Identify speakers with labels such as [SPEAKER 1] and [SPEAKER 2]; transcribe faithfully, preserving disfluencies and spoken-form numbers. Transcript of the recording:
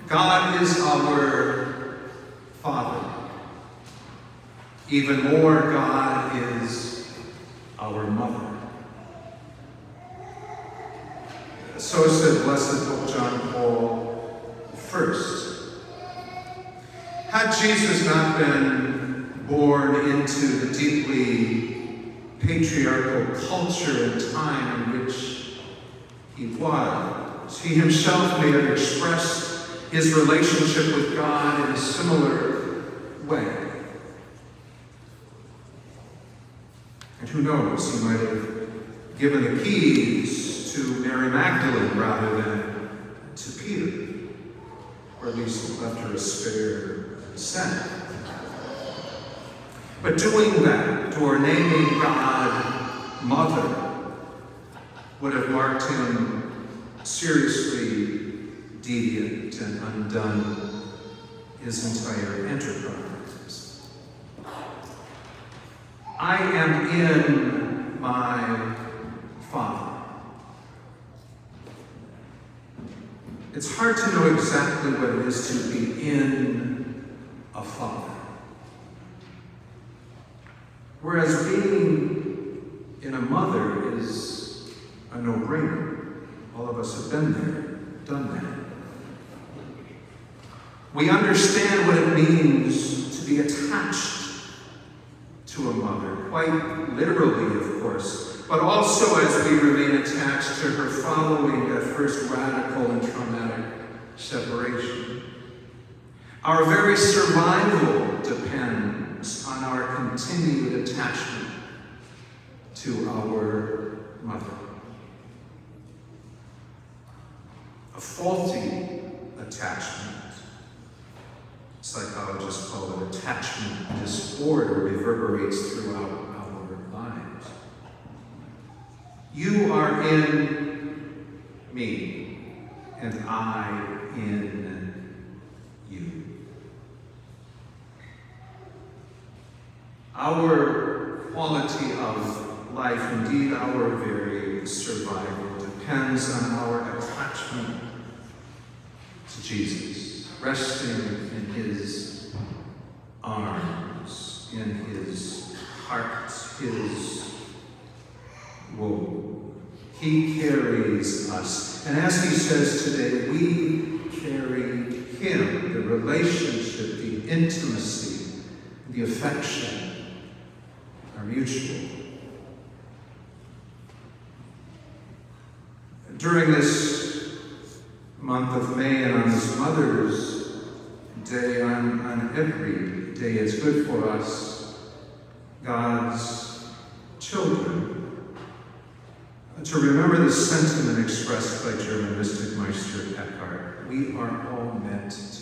[SPEAKER 1] God is our Father. Even more, God is our Mother. So said Blessed Pope John Paul the First. Had Jesus not been born into the deeply patriarchal culture and time in which he was, he himself may have expressed his relationship with God in a similar way. And who knows, he might have given the keys to Mary Magdalene rather than to Peter, or at least left her a spare cent. But doing that, or naming God Mother, would have marked him seriously deviant and undone his entire enterprise. I am in my Father. It's hard to know exactly what it is to be in a father. Whereas being in a mother is a no-brainer. All of us have been there, done that. We understand what it means to be attached to a mother, quite literally, of course, but also as we remain attached to her following that first radical and traumatic separation. Our very survival depends on our continued attachment to our mother. A faulty attachment, psychologists call it attachment disorder, reverberates throughout our lives. You are in me, and I in you. Our quality of life, indeed our very survival, depends on our attachment to Jesus, resting in his arms, in his heart, his womb. He carries us. And as he says today, we carry him. The relationship, the intimacy, the affection are mutual. During this month of May and on this Mother's Day, on, on every day it's good for us, God's children, to remember the sentiment expressed by German mystic Meister Eckhart. We are all meant to